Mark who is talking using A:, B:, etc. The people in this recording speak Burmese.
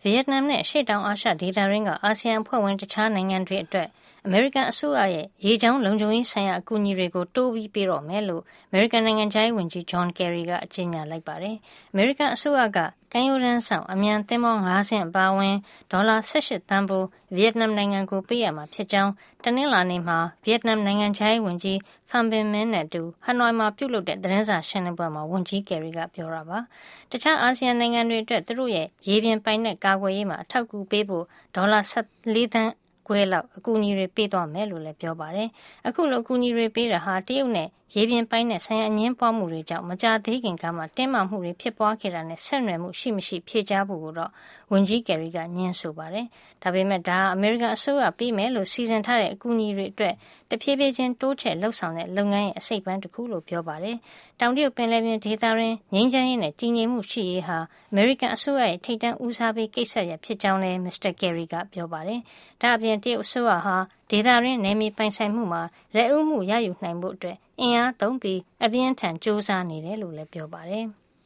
A: ဗီယက်နမ်နဲ့ရှေ့တောင်အာရှဒေသရင်းကအာဆီယံအဖွဲ့ဝင်တခြားနိုင်ငံတွေအတွက်အမေရိကန်အစိုးရရဲ့ရေကြောင်းလုံခြုံရေးဆိုင်ရာအကူအညီတွေကိုတိုးပြီးပေးတော့မယ်လို့အမေရိကန်နိုင်ငံခြားရေးဝန်ကြီး John Kerry ကကြေညာလိုက်ပါတယ်။အမေရိကန်အစိုးရကကမ်းရိုးတန်းဆောင်အမြန်သင်္ဘော5 စင်းအပါအဝင်ဒေါ်လာ18 သန်းဖိုးဗီယက်နမ်နိုင်ငံကိုပေးရမှာဖြစ်ကြောင်းတနင်္လာနေ့မှာဗီယက်နမ်နိုင်ငံခြားရေးဝန်ကြီး Pham Binh Minh နဲ့အတူဟနွိုင်မှာပြုလုပ်တဲ့သတင်းစာရှင်းလင်းပွဲမှာဝန်ကြီး Kerry ကပြောတာပါ။တခြားအာဆီယံနိုင်ငံတွေအတွက်သူတို့ရဲ့ရေပြင်ပိုင်နက်ကာကွယ်ရေးမှာအထောက်အကူပေးဖို့ဒေါ်လာ14 သန်းခွဲလောက်အကူအညီတွေပေးသွားမယ်လို့လည်းပြောပါတယ်။အခုလိုအကူအညီတွေပေးတာဟာတရုတ်နဲ့ရေပြင်ပိုင်းနဲ့ဆိုင်ရာအငင်းပွားမှုတွေကြောင့်မကြာသေးခင်ကမှတင်းမာမှုတွေဖြစ်ပွားခဲ့တာနဲ့ဆက်နွယ်မှုရှိမရှိဖြေကြားဖို့ကိုတော့ဝန်ကြီး Kerry ကညှင်းဆိုပါတယ်။ဒါပေမဲ့ဒါအမေရိကန်အစိုးရပေးမယ်လို့စီစဉ်ထားတဲ့အကူအညီတွေအတွက်တဖြည်းဖြည်းချင်းတိုးချဲ့လှုပ်ဆောင်တဲ့လုပ်ငန်းရဲ့အစိတ်အပိုင်းတစ်ခုလို့ပြောပါတယ်။တောင်တရုတ်ပင်လယ်ပြင်ဒေသတွင်းငြိမ်းချမ်းရေးနဲ့တည်ငြိမ်မှုရှိရေးဟာအမေရိကန်အစိုးရရဲ့ထိပ်တန်းဦးစားပေးကိစ္စရပ်ဖြစ်ကြောင်းလည်း Mr. Kerry ကပြောပါတယ်။ဒါအပြင်တရုတ်အစိုးရဟာဒေသတွင်းနယ်မြေပိုင်ဆိုင်မှုမှာလက်ဦးမှုရယူနိုင်ဖို့အတွက်အင်အားသုံးပြီးအပြင်းထန်စ조사နေတယ်လို့လည်းပြောပါတယ်။